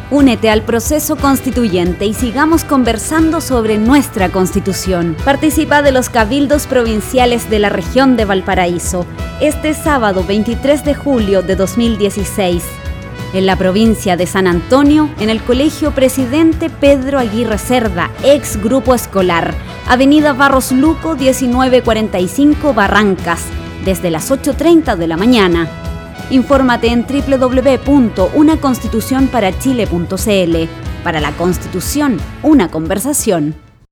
Únete al proceso constituyente y sigamos conversando sobre nuestra Constitución. Participa de los cabildos provinciales de la región de Valparaíso este sábado 23 de julio de 2016. En la provincia de San Antonio, en el Colegio Presidente Pedro Aguirre Cerda, ex Grupo Escolar, Avenida Barros Luco 1945 Barrancas, desde las 8:30 de la mañana. Infórmate en www.unaconstitucionparachile.cl. Para la Constitución, una conversación.